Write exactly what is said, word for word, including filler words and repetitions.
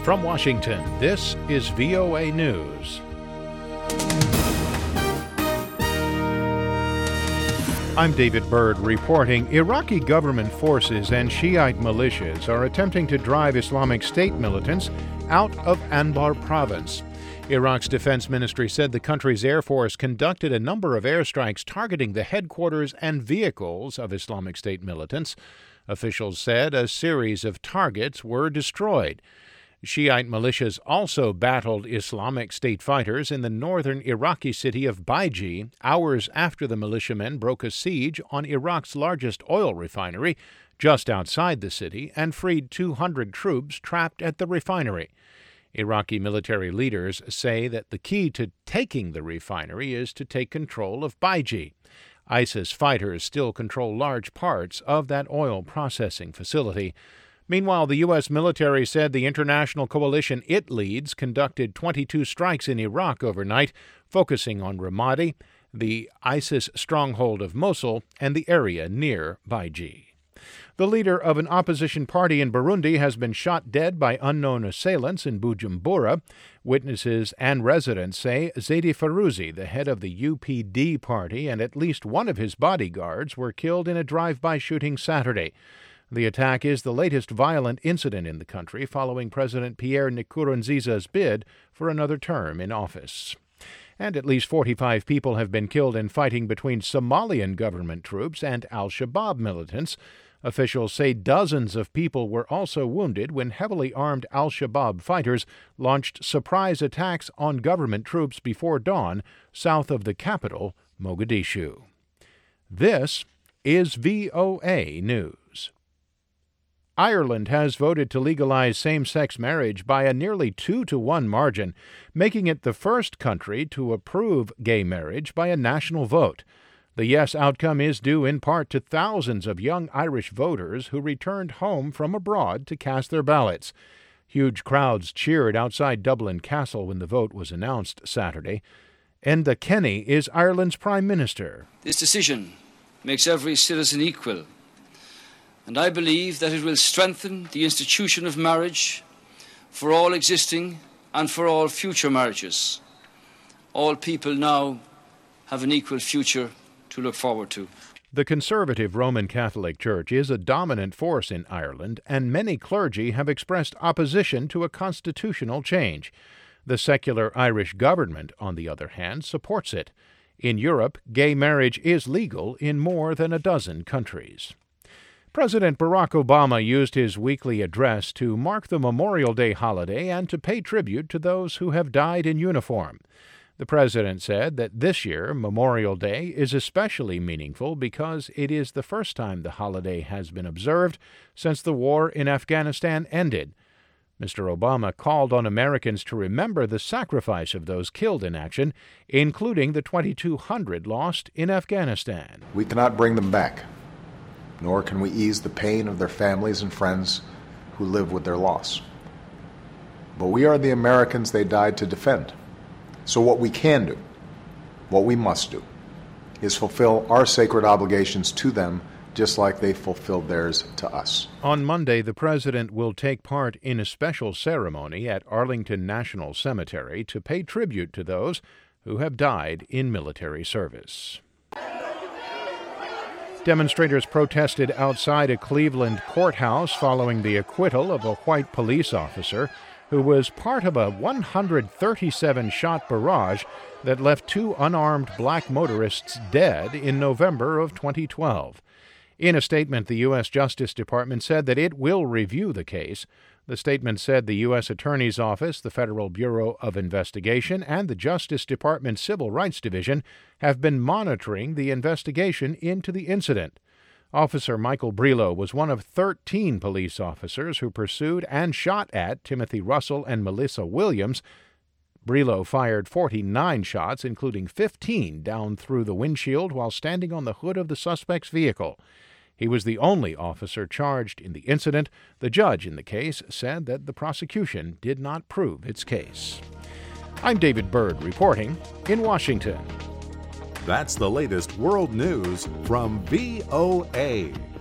From Washington, this is V O A News. I'm David Byrd reporting. Iraqi government forces and Shiite militias are attempting to drive Islamic State militants out of Anbar province. Iraq's defense ministry said the country's air force conducted a number of airstrikes targeting the headquarters and vehicles of Islamic State militants. Officials said a series of targets were destroyed. Shiite militias also battled Islamic State fighters in the northern Iraqi city of Baiji hours after the militiamen broke a siege on Iraq's largest oil refinery just outside the city and freed two hundred troops trapped at the refinery. Iraqi military leaders say that the key to taking the refinery is to take control of Baiji. ISIS fighters still control large parts of that oil processing facility. Meanwhile, the U S military said the international coalition it leads conducted twenty-two strikes in Iraq overnight, focusing on Ramadi, the ISIS stronghold of Mosul, and the area near Baiji. The leader of an opposition party in Burundi has been shot dead by unknown assailants in Bujumbura. Witnesses and residents say Zaidi Farouzi, the head of the U P D party, and at least one of his bodyguards were killed in a drive-by shooting Saturday. The attack is the latest violent incident in the country following President Pierre Nkurunziza's bid for another term in office. And at least forty-five people have been killed in fighting between Somalian government troops and al-Shabaab militants. Officials say dozens of people were also wounded when heavily armed al-Shabaab fighters launched surprise attacks on government troops before dawn south of the capital, Mogadishu. This is V O A News. Ireland has voted to legalize same-sex marriage by a nearly two to one margin, making it the first country to approve gay marriage by a national vote. The yes outcome is due in part to thousands of young Irish voters who returned home from abroad to cast their ballots. Huge crowds cheered outside Dublin Castle when the vote was announced Saturday. Enda Kenny is Ireland's Prime Minister. This decision makes every citizen equal, and I believe that it will strengthen the institution of marriage for all existing and for all future marriages. All people now have an equal future to look forward to. The conservative Roman Catholic Church is a dominant force in Ireland, and many clergy have expressed opposition to a constitutional change. The secular Irish government, on the other hand, supports it. In Europe, gay marriage is legal in more than a dozen countries. President Barack Obama used his weekly address to mark the Memorial Day holiday and to pay tribute to those who have died in uniform. The president said that this year, Memorial Day, is especially meaningful because it is the first time the holiday has been observed since the war in Afghanistan ended. Mister Obama called on Americans to remember the sacrifice of those killed in action, including the twenty-two hundred lost in Afghanistan. We cannot bring them back, nor can we ease the pain of their families and friends who live with their loss. But we are the Americans they died to defend. So what we can do, what we must do, is fulfill our sacred obligations to them just like they fulfilled theirs to us. On Monday, the president will take part in a special ceremony at Arlington National Cemetery to pay tribute to those who have died in military service. Demonstrators protested outside a Cleveland courthouse following the acquittal of a white police officer who was part of a one hundred thirty-seven shot barrage that left two unarmed black motorists dead in November of twenty twelve. In a statement, the U S Justice Department said that it will review the case. The statement said the U S Attorney's Office, the Federal Bureau of Investigation, and the Justice Department Civil Rights Division have been monitoring the investigation into the incident. Officer Michael Brillo was one of thirteen police officers who pursued and shot at Timothy Russell and Melissa Williams. Brillo fired forty-nine shots, including fifteen down through the windshield while standing on the hood of the suspect's vehicle. He was the only officer charged in the incident. The judge in the case said that the prosecution did not prove its case. I'm David Byrd reporting in Washington. That's the latest world news from V O A.